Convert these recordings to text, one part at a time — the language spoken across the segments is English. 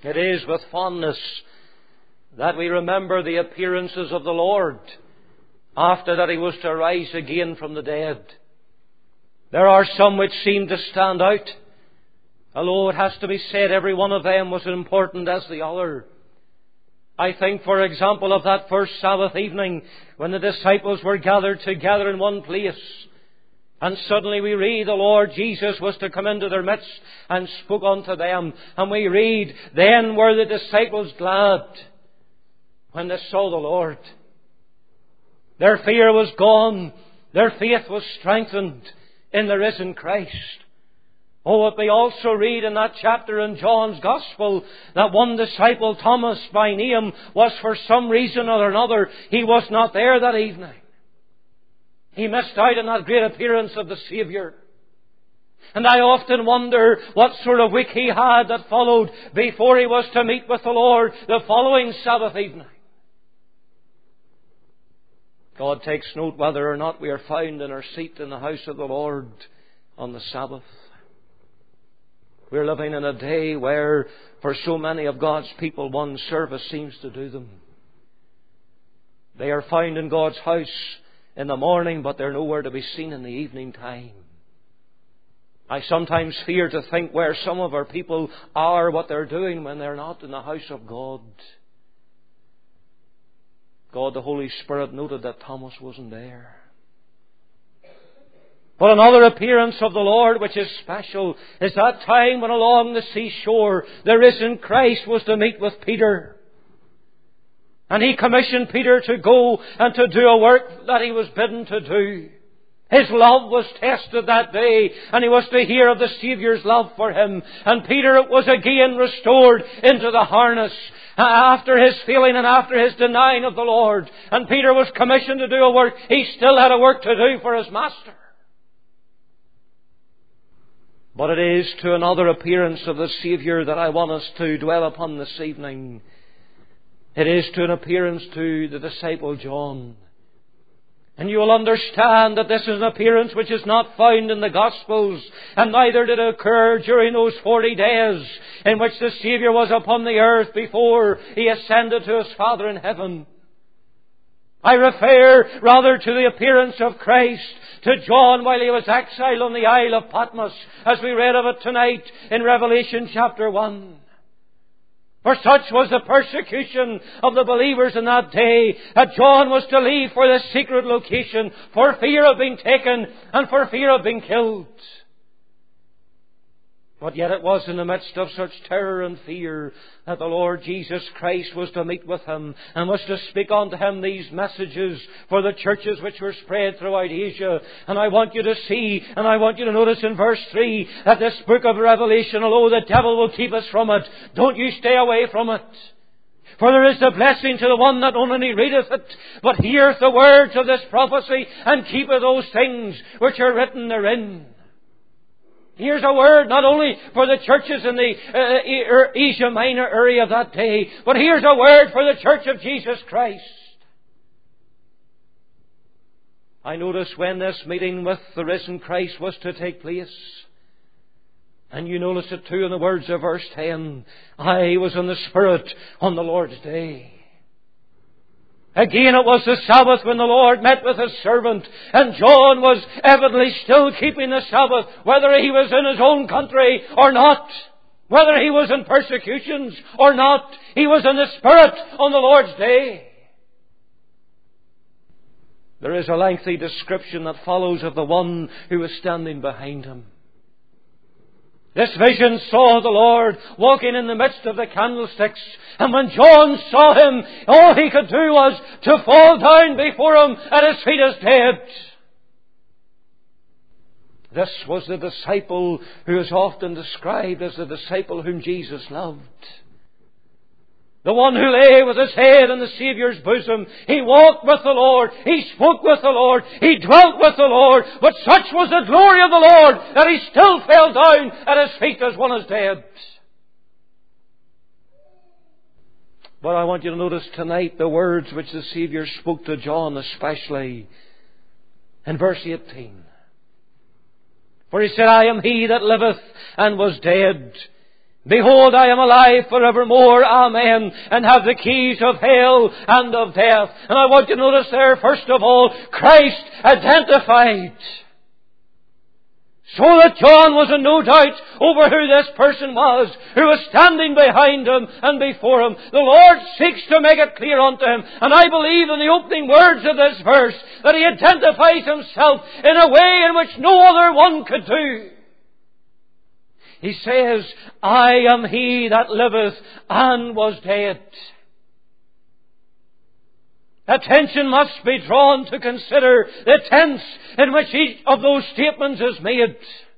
It is with fondness that we remember the appearances of the Lord after that He was to rise again from the dead. There are some which seem to stand out, although it has to be said every one of them was important as the other. I think, for example, of that first Sabbath evening when the disciples were gathered together in one place. And suddenly we read the Lord Jesus was to come into their midst and spoke unto them. And we read, then were the disciples glad when they saw the Lord. Their fear was gone. Their faith was strengthened in the risen Christ. Oh, but we also read in that chapter in John's Gospel that one disciple, Thomas by name, was for some reason or another, he was not there that evening. He missed out on that great appearance of the Saviour. And I often wonder what sort of week he had that followed before he was to meet with the Lord the following Sabbath evening. God takes note whether or not we are found in our seat in the house of the Lord on the Sabbath. We're living in a day where, for so many of God's people, one service seems to do them. They are found in God's house in the morning, but they're nowhere to be seen in the evening time. I sometimes fear to think where some of our people are, what they're doing when they're not in the house of God. God, the Holy Spirit, noted that Thomas wasn't there. But another appearance of the Lord which is special is that time when along the seashore the risen Christ was to meet with Peter. And He commissioned Peter to go and to do a work that he was bidden to do. His love was tested that day, and he was to hear of the Saviour's love for him. And Peter was again restored into the harness after his failing and after his denying of the Lord. And Peter was commissioned to do a work. He still had a work to do for his Master. But it is to another appearance of the Saviour that I want us to dwell upon this evening. It is to an appearance to the disciple John. And you will understand that this is an appearance which is not found in the Gospels, and neither did it occur during those 40 days in which the Saviour was upon the earth before He ascended to His Father in heaven. I refer rather to the appearance of Christ to John while he was exiled on the Isle of Patmos, as we read of it tonight in Revelation chapter 1. For such was the persecution of the believers in that day, that John was to leave for this secret location for fear of being taken and for fear of being killed. But yet it was in the midst of such terror and fear that the Lord Jesus Christ was to meet with him and was to speak unto him these messages for the churches which were spread throughout Asia. And I want you to see, and I want you to notice in verse 3 that this book of Revelation, although the devil will keep us from it, don't you stay away from it. For there is a blessing to the one that not only readeth it, but heareth the words of this prophecy, and keepeth those things which are written therein. Here's a word not only for the churches in the Asia Minor area of that day, but here's a word for the Church of Jesus Christ. I notice when this meeting with the risen Christ was to take place, and you notice it too in the words of verse 10, I was in the Spirit on the Lord's day. Again, it was the Sabbath when the Lord met with His servant, and John was evidently still keeping the Sabbath, whether he was in his own country or not, whether he was in persecutions or not. He was in the Spirit on the Lord's day. There is a lengthy description that follows of the one who was standing behind him. This vision saw the Lord walking in the midst of the candlesticks. And when John saw Him, all he could do was to fall down before Him at His feet as dead. This was the disciple who is often described as the disciple whom Jesus loved. The one who lay with his head in the Saviour's bosom. He walked with the Lord. He spoke with the Lord. He dwelt with the Lord. But such was the glory of the Lord that he still fell down at His feet as one is dead. But I want you to notice tonight the words which the Saviour spoke to John especially in verse 18. For He said, I am He that liveth and was dead. Behold, I am alive forevermore, amen, and have the keys of hell and of death. And I want you to notice there, first of all, Christ identified. So that John was in no doubt over who this person was, who was standing behind him and before him. The Lord seeks to make it clear unto him. And I believe in the opening words of this verse that He identifies Himself in a way in which no other one could do. He says, I am He that liveth and was dead. Attention must be drawn to consider the tense in which each of those statements is made.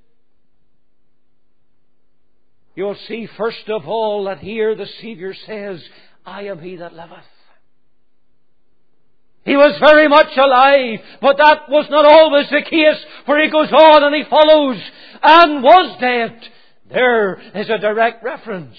You'll see first of all that here the Saviour says, I am He that liveth. He was very much alive, but that was not always the case, for He goes on and He follows, and was dead. There is a direct reference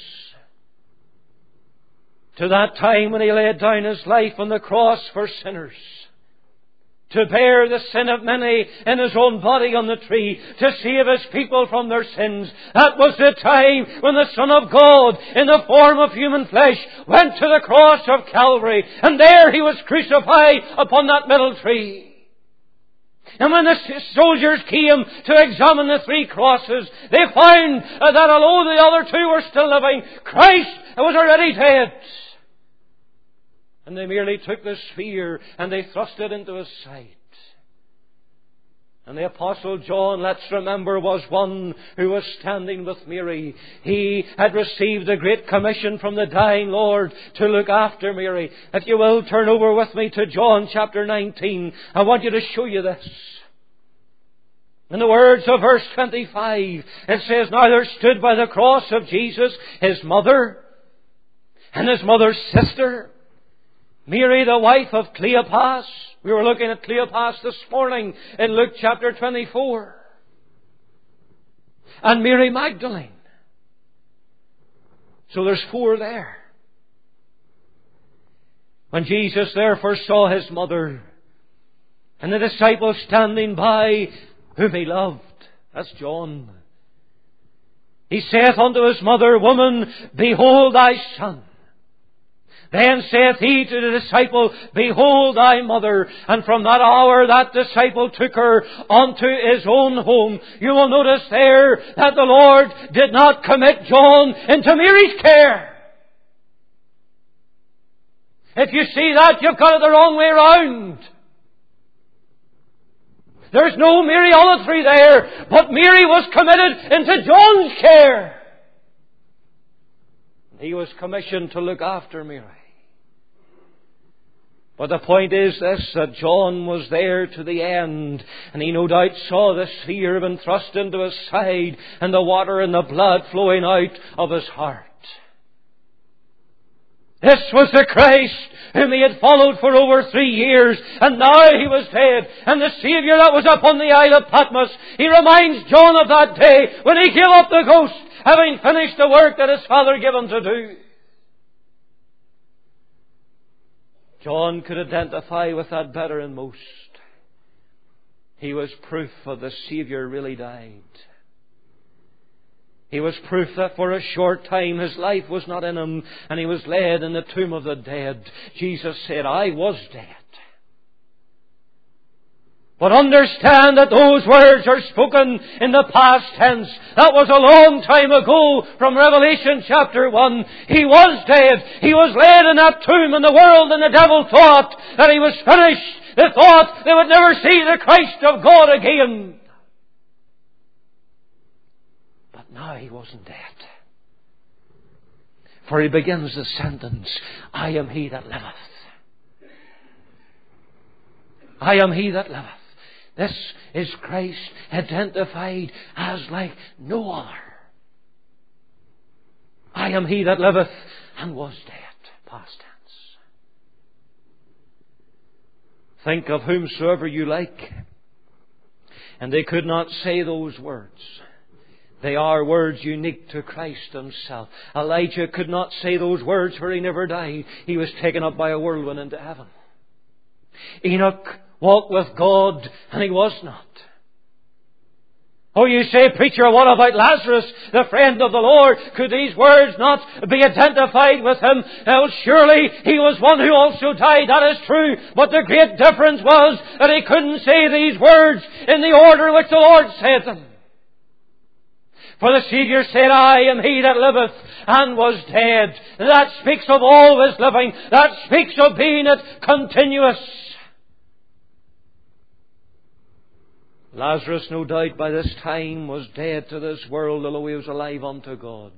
to that time when He laid down His life on the cross for sinners, to bear the sin of many in His own body on the tree, to save His people from their sins. That was the time when the Son of God, in the form of human flesh, went to the cross of Calvary, and there He was crucified upon that middle tree. And when the soldiers came to examine the three crosses, they found that although the other two were still living, Christ was already dead. And they merely took the spear and they thrust it into His side. And the Apostle John, let's remember, was one who was standing with Mary. He had received a great commission from the dying Lord to look after Mary. If you will, turn over with me to John chapter 19. I want you to show you this. In the words of verse 25, it says, Now there stood by the cross of Jesus His mother and His mother's sister, Mary, the wife of Cleopas. We were looking at Cleopas this morning in Luke chapter 24. And Mary Magdalene. So there's four there. When Jesus therefore saw His mother and the disciples standing by whom He loved, that's John, He saith unto His mother, Woman, behold thy son. Then saith He to the disciple, Behold thy mother. And from that hour that disciple took her unto his own home. You will notice there that the Lord did not commit John into Mary's care. If you see that, you've got it the wrong way around. There's no Mariolatry there, but Mary was committed into John's care. He was commissioned to look after Mary. But the point is this, that John was there to the end, and he no doubt saw the spear being thrust into his side and the water and the blood flowing out of his heart. This was the Christ whom he had followed for over 3 years, and now He was dead. And the Saviour that was up on the Isle of Patmos, He reminds John of that day when he gave up the ghost, having finished the work that his Father gave him to do. John could identify with that better than most. He was proof of the Saviour really died. He was proof that for a short time His life was not in Him, and He was laid in the tomb of the dead. Jesus said, I was dead. But understand that those words are spoken in the past tense. That was a long time ago from Revelation chapter 1. He was dead. He was laid in that tomb, and the world and the devil thought that He was finished. They thought they would never see the Christ of God again. But now He wasn't dead. For He begins the sentence, I am He that liveth. I am He that liveth. This is Christ identified as like no other. I am He that liveth and was dead. Past tense. Think of whomsoever you like. And they could not say those words. They are words unique to Christ Himself. Elijah could not say those words, for he never died. He was taken up by a whirlwind into heaven. Enoch walked with God, and he was not. Oh, you say, preacher, what about Lazarus, the friend of the Lord? Could these words not be identified with him? Well, surely he was one who also died, that is true. But the great difference was that he couldn't say these words in the order which the Lord said them. For the Saviour said, I am he that liveth and was dead. That speaks of always living. That speaks of being it continuous. Lazarus, no doubt, by this time was dead to this world, although he was alive unto God.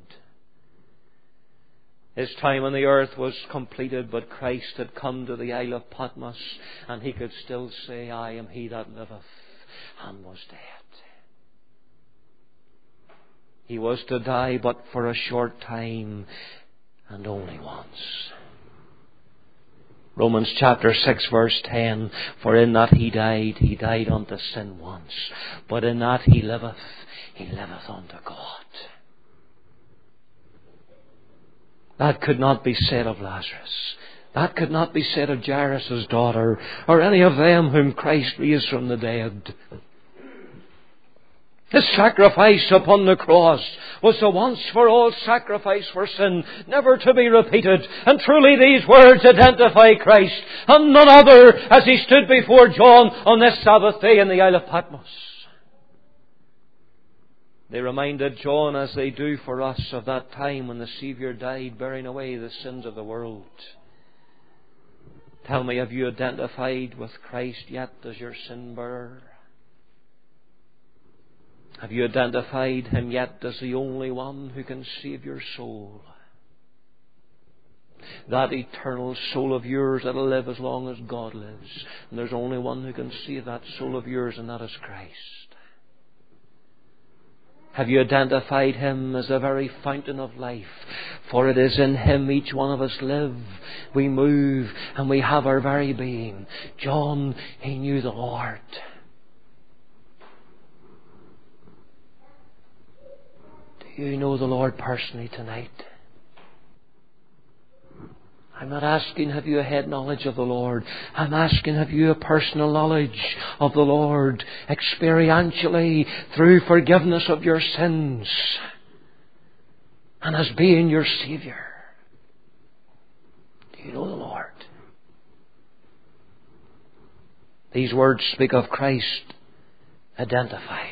His time on the earth was completed, but Christ had come to the Isle of Patmos, and he could still say, I am he that liveth and was dead. He was to die but for a short time, and only once. Romans chapter 6 verse 10, for in that he died unto sin once, but in that he liveth unto God. That could not be said of Lazarus. That could not be said of Jairus' daughter, or any of them whom Christ raised from the dead. His sacrifice upon the cross was the once-for-all sacrifice for sin, never to be repeated. And truly these words identify Christ, and none other, as he stood before John on this Sabbath day in the Isle of Patmos. They reminded John, as they do for us, of that time when the Saviour died, bearing away the sins of the world. Tell me, have you identified with Christ yet as your sin bearer? Have you identified him yet as the only one who can save your soul? That eternal soul of yours that'll live as long as God lives. And there's only one who can save that soul of yours, and that is Christ. Have you identified him as the very fountain of life? For it is in him each one of us live, we move, and we have our very being. John, he knew the Lord. Do you know the Lord personally tonight? I'm not asking, have you a head knowledge of the Lord? I'm asking, have you a personal knowledge of the Lord, experientially, through forgiveness of your sins, and as being your Saviour? Do you know the Lord? These words speak of Christ identified.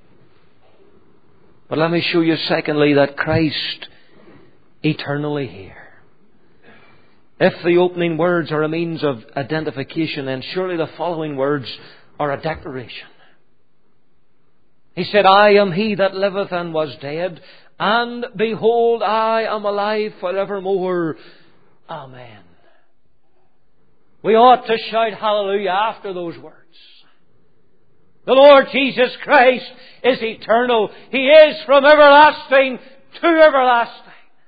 But let me show you secondly that Christ eternally here. If the opening words are a means of identification, then surely the following words are a declaration. He said, I am he that liveth and was dead, and behold, I am alive forevermore. Amen. We ought to shout hallelujah after those words. The Lord Jesus Christ is eternal. He is from everlasting to everlasting.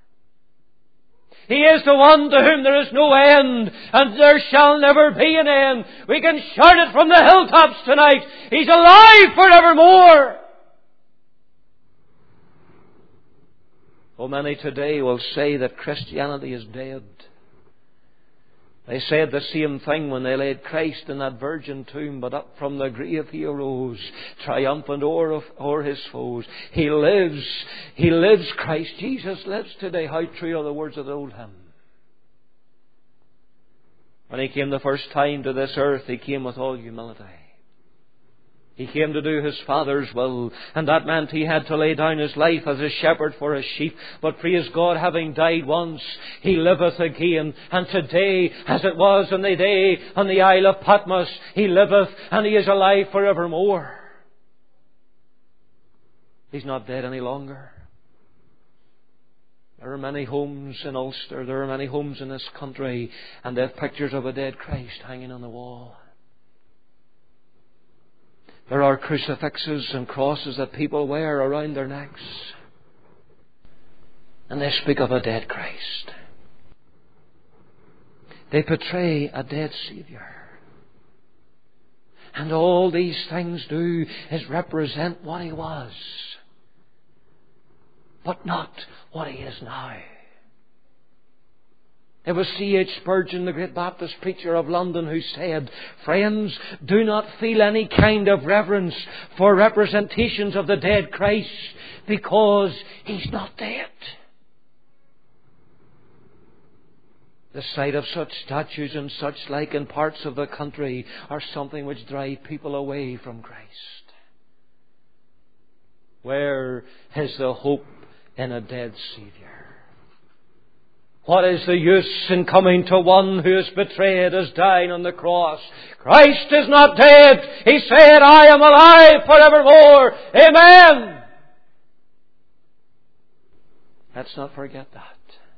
He is the one to whom there is no end, and there shall never be an end. We can shout it from the hilltops tonight. He's alive forevermore. Oh, many today will say that Christianity is dead. They said the same thing when they laid Christ in that virgin tomb, but up from the grave he arose, triumphant o'er his foes. He lives. He lives. Christ Jesus lives today. How true are the words of the old hymn. When he came the first time to this earth, he came with all humility. He came to do his Father's will, and that meant he had to lay down his life as a shepherd for his sheep. But praise God, having died once, he liveth again. And today, as it was on the day on the Isle of Patmos, he liveth and he is alive forevermore. He's not dead any longer. There are many homes in Ulster, there are many homes in this country, and they have pictures of a dead Christ hanging on the wall. There are crucifixes and crosses that people wear around their necks. And they speak of a dead Christ. They portray a dead Saviour. And all these things do is represent what he was, but not what he is now. It was C.H. Spurgeon, the great Baptist preacher of London, who said, "Friends, do not feel any kind of reverence for representations of the dead Christ, because He's not dead." The sight of such statues and such like in parts of the country are something which drive people away from Christ. Where is the hope in a dead Saviour? What is the use in coming to one who is betrayed as dying on the cross? Christ is not dead. He said, "I am alive forevermore." Amen. Let's not forget that.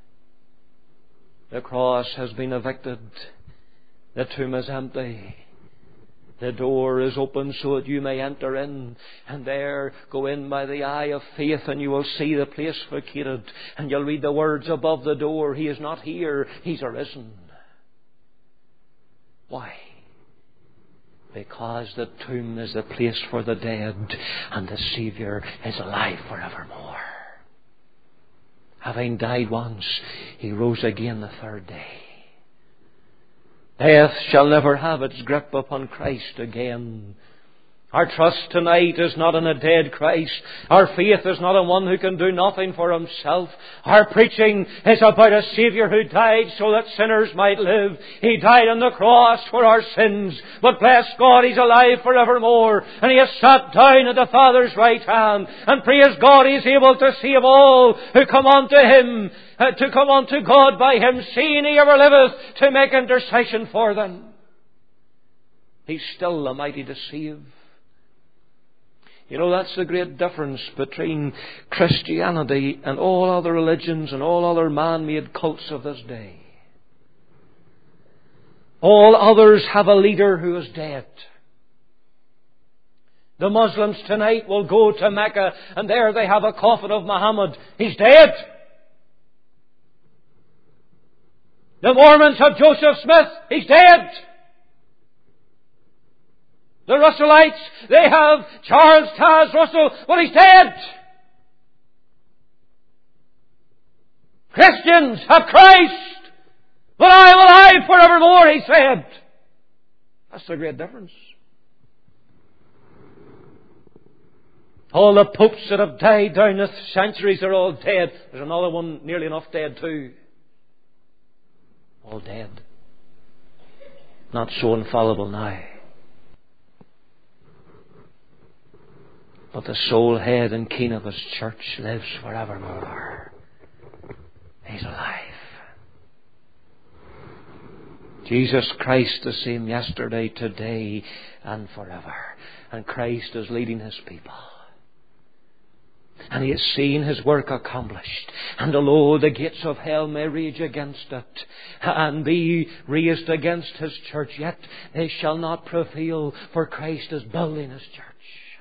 The cross has been evicted. The tomb is empty. The door is open so that you may enter in, and there go in by the eye of faith, and you will see the place vacated, and you'll read the words above the door, "He is not here, He's arisen." Why? Because the tomb is the place for the dead, and the Saviour is alive forevermore. Having died once, He rose again the third day. Death shall never have its grip upon Christ again. Our trust tonight is not in a dead Christ. Our faith is not in one who can do nothing for Himself. Our preaching is about a Saviour who died so that sinners might live. He died on the cross for our sins. But bless God, He's alive forevermore. And He has sat down at the Father's right hand. And praise God, He's able to save all who come unto Him, to come unto God by Him, seeing He ever liveth to make intercession for them. He's still the mighty to save. You know, that's the great difference between Christianity and all other religions and all other man-made cults of this day. All others have a leader who is dead. The Muslims tonight will go to Mecca, and there they have a coffin of Muhammad. He's dead. The Mormons have Joseph Smith. He's dead. The Russellites, they have Charles Taze Russell. Well, he's dead. Christians have Christ. But I am alive forevermore, he said. That's the great difference. All the popes that have died down the centuries are all dead. There's another one nearly enough dead too. All dead. Not so infallible now. But the sole head and king of His church lives forevermore. He's alive. Jesus Christ the same yesterday, today, and forever. And Christ is leading His people. And He has seen His work accomplished. And although the gates of hell may rage against it, and be raised against His church, yet they shall not prevail, for Christ is building His church.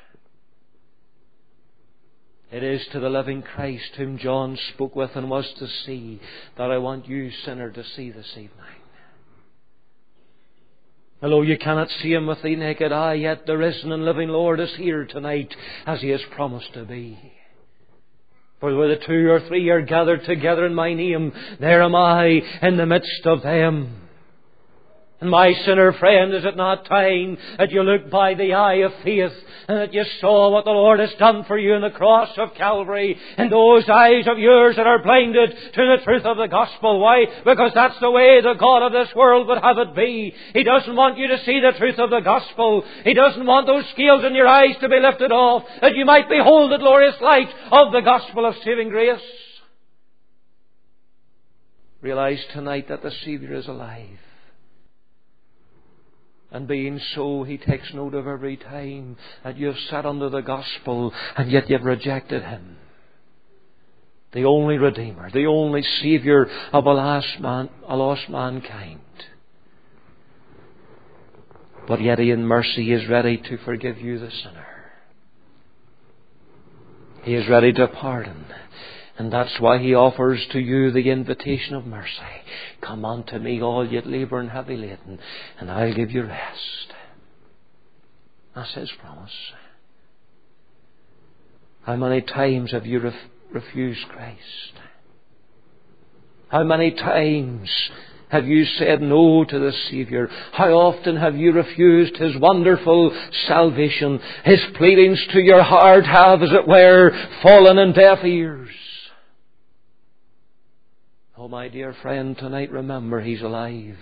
It is to the living Christ whom John spoke with and was to see that I want you, sinner, to see this evening. Although you cannot see Him with the naked eye, yet the risen and living Lord is here tonight, as He has promised to be. For where the 2 or 3 are gathered together in my name, there am I in the midst of them. And my sinner friend, is it not time that you look by the eye of faith and that you saw what the Lord has done for you on the cross of Calvary, and those eyes of yours that are blinded to the truth of the gospel? Why? Because that's the way the God of this world would have it be. He doesn't want you to see the truth of the gospel. He doesn't want those scales in your eyes to be lifted off, that you might behold the glorious light of the gospel of saving grace. Realize tonight that the Saviour is alive. And being so, He takes note of every time that you have sat under the gospel and yet you have rejected Him. The only Redeemer, the only Saviour of a lost mankind. But yet He in mercy is ready to forgive you, the sinner. He is ready to pardon. And that's why He offers to you the invitation of mercy. Come unto me, all ye labour and heavy laden, and I'll give you rest. That's His promise. How many times have you refused Christ? How many times have you said no to the Saviour? How often have you refused His wonderful salvation? His pleadings to your heart have, as it were, fallen on deaf ears. Oh, my dear friend, tonight remember He's alive.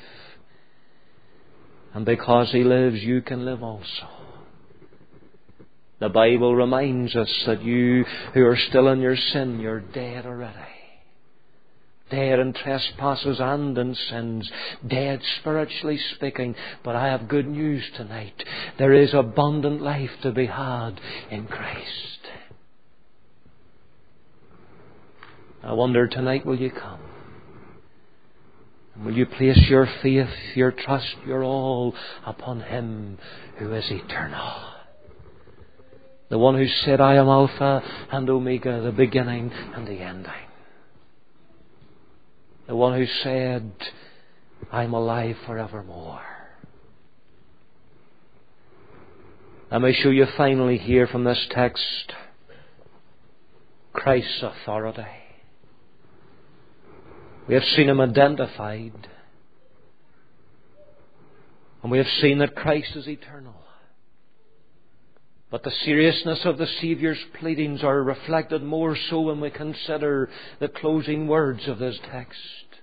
And because He lives, you can live also. The Bible reminds us that you who are still in your sin, you're dead already. Dead in trespasses and in sins. Dead spiritually speaking. But I have good news tonight. There is abundant life to be had in Christ. I wonder tonight, will you come? And will you place your faith, your trust, your all upon Him who is eternal? The one who said, I am Alpha and Omega, the beginning and the ending. The one who said, I'm alive forevermore. Let me show you finally here from this text Christ's authority. We have seen Him identified. And we have seen that Christ is eternal. But the seriousness of the Saviour's pleadings are reflected more so when we consider the closing words of this text.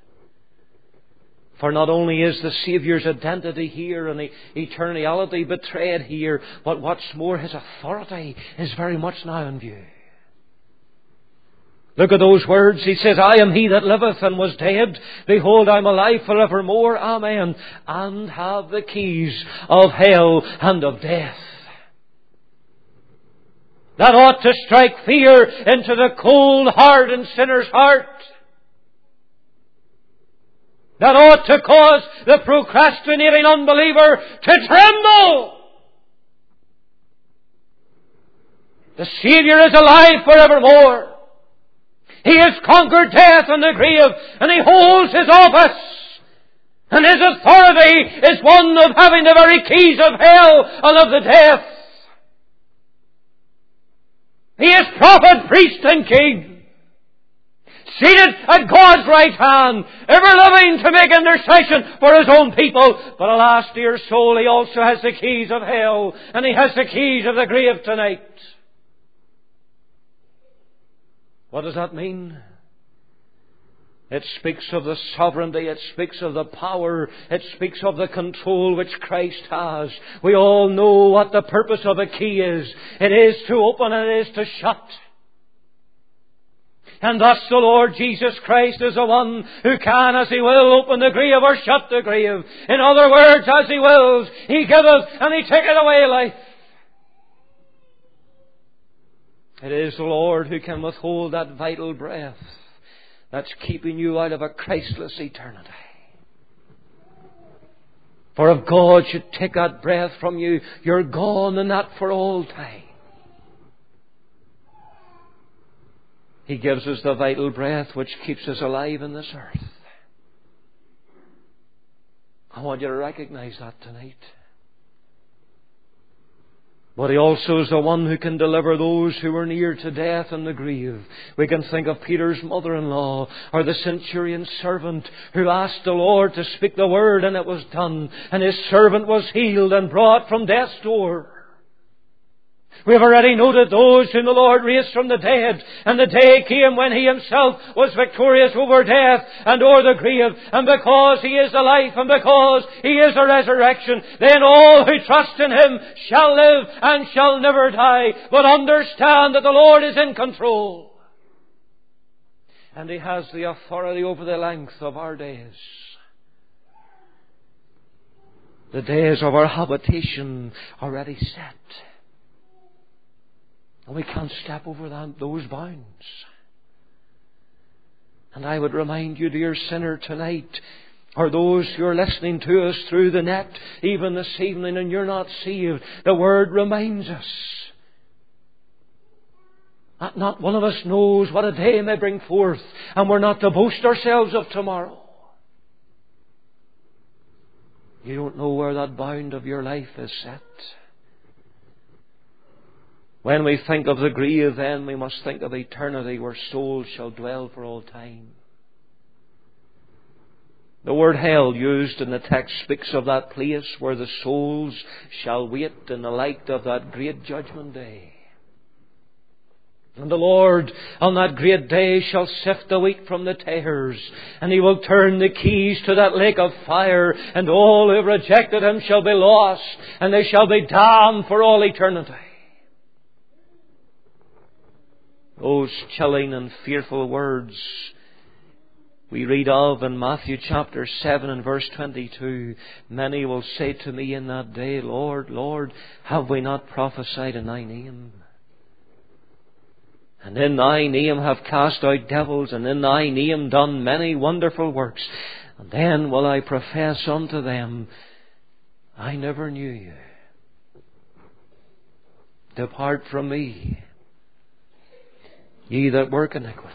For not only is the Saviour's identity here and eternality betrayed here, but what's more, His authority is very much now in view. Look at those words. He says, I am He that liveth and was dead. Behold, I am alive forevermore. Amen. And have the keys of hell and of death. That ought to strike fear into the cold, hardened sinner's heart. That ought to cause the procrastinating unbeliever to tremble. The Saviour is alive forevermore. He has conquered death and the grave, and He holds His office. And His authority is one of having the very keys of hell and of the death. He is prophet, priest and king, seated at God's right hand, ever living to make intercession for His own people. But alas, dear soul, He also has the keys of hell, and He has the keys of the grave tonight. What does that mean? It speaks of the sovereignty, it speaks of the power, it speaks of the control which Christ has. We all know what the purpose of a key is. It is to open and it is to shut. And thus the Lord Jesus Christ is the one who can, as He will, open the grave or shut the grave. In other words, as He wills, He giveth and He taketh away life. It is the Lord who can withhold that vital breath that's keeping you out of a Christless eternity. For if God should take that breath from you, you're gone, and that for all time. He gives us the vital breath which keeps us alive in this earth. I want you to recognize that tonight. But He also is the one who can deliver those who are near to death and the grave. We can think of Peter's mother-in-law, or the centurion's servant who asked the Lord to speak the word, and it was done. And his servant was healed and brought from death's door. We have already noted those whom the Lord raised from the dead, and the day came when He Himself was victorious over death and over the grave. And because He is the life, and because He is the resurrection, then all who trust in Him shall live and shall never die, but understand that the Lord is in control. And He has the authority over the length of our days. The days of our habitation are already set. And we can't step over those bounds. And I would remind you, dear sinner, tonight, or those who are listening to us through the net, even this evening, and you're not saved, the Word reminds us that not one of us knows what a day may bring forth, and we're not to boast ourselves of tomorrow. You don't know where that bound of your life is set. When we think of the grave, then we must think of eternity, where souls shall dwell for all time. The word hell used in the text speaks of that place where the souls shall wait in the light of that great judgment day. And the Lord on that great day shall sift the wheat from the tares, and He will turn the keys to that lake of fire, and all who have rejected Him shall be lost, and they shall be damned for all eternity. Those chilling and fearful words we read of in Matthew chapter 7 and verse 22. Many will say to me in that day, Lord, Lord, have we not prophesied in Thy name? And in Thy name have cast out devils, and in Thy name done many wonderful works. And then will I profess unto them, I never knew you. Depart from me, ye that work iniquity.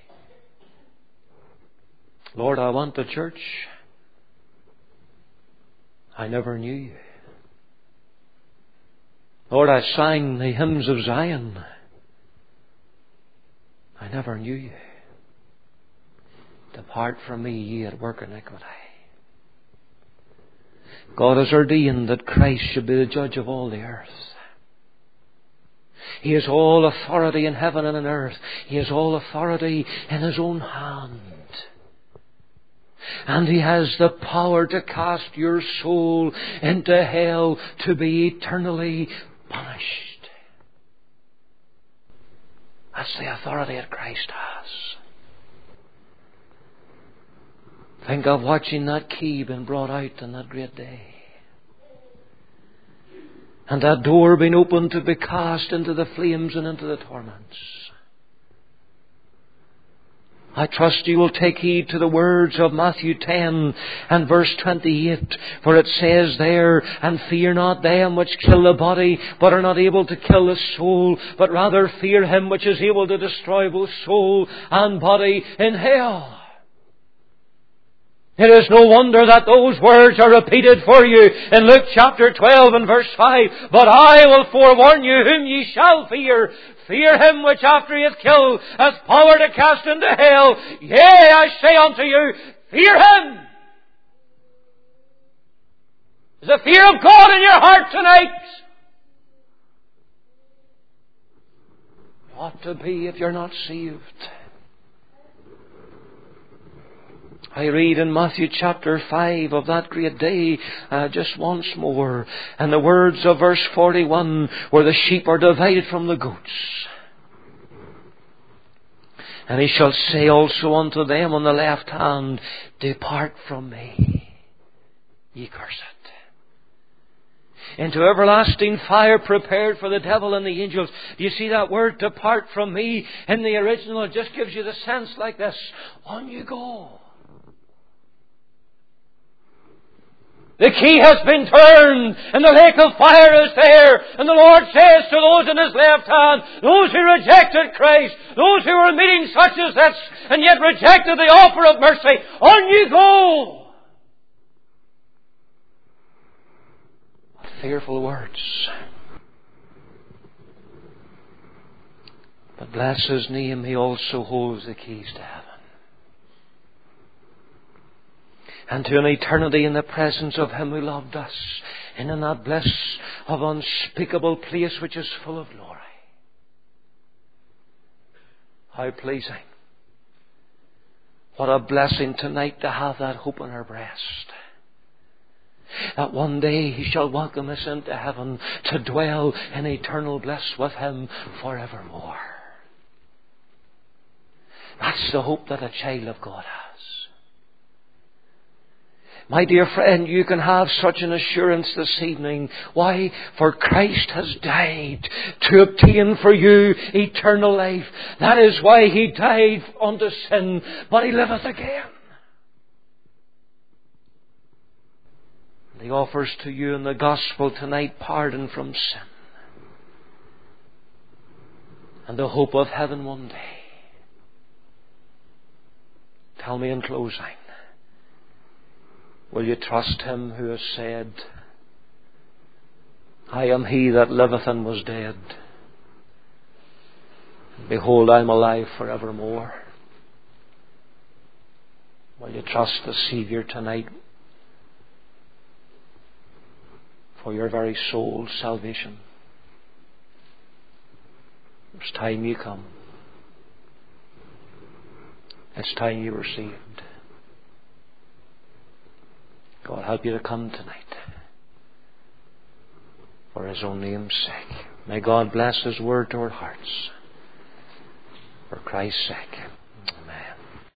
Lord, I want the church. I never knew you. Lord, I sang the hymns of Zion. I never knew you. Depart from me, ye that work iniquity. God has ordained that Christ should be the judge of all the earth. He has all authority in heaven and on earth. He has all authority in His own hand. And He has the power to cast your soul into hell to be eternally punished. That's the authority that Christ has. Think of watching that key being brought out on that great day. And that door being opened to be cast into the flames and into the torments. I trust you will take heed to the words of Matthew 10 and verse 28, for it says there, and fear not them which kill the body, but are not able to kill the soul, but rather fear Him which is able to destroy both soul and body in hell. It is no wonder that those words are repeated for you in Luke chapter 12 and verse 5. But I will forewarn you whom ye shall fear. Fear Him which after He hath killed hath power to cast into hell. Yea, I say unto you, fear Him. Is the fear of God in your heart tonight? Ought to be if you're not saved. I read in Matthew chapter 5 of that great day just once more. And the words of verse 41, where the sheep are divided from the goats. And He shall say also unto them on the left hand, Depart from me, ye cursed, into everlasting fire prepared for the devil and the angels. Do you see that word, depart from me? In the original, it just gives you the sense like this. On you go. The key has been turned, and the lake of fire is there. And the Lord says to those in His left hand, those who rejected Christ, those who were meeting such as this, and yet rejected the offer of mercy, on you go. What fearful words. But bless His name, He also holds the keys to heaven. And to an eternity in the presence of Him who loved us, and in that bliss of unspeakable place which is full of glory. How pleasing. What a blessing tonight to have that hope in our breast. That one day He shall welcome us into heaven to dwell in eternal bliss with Him forevermore. That's the hope that a child of God has. My dear friend, you can have such an assurance this evening. Why? For Christ has died to obtain for you eternal life. That is why He died unto sin, but He liveth again. He offers to you in the gospel tonight pardon from sin and the hope of heaven one day. Tell me in closing, will you trust Him who has said, I am He that liveth and was dead. Behold, I am alive forevermore. Will you trust the Saviour tonight for your very soul's salvation? It's time you come. It's time you were saved. God help you to come tonight for His own name's sake. May God bless His word to our hearts for Christ's sake.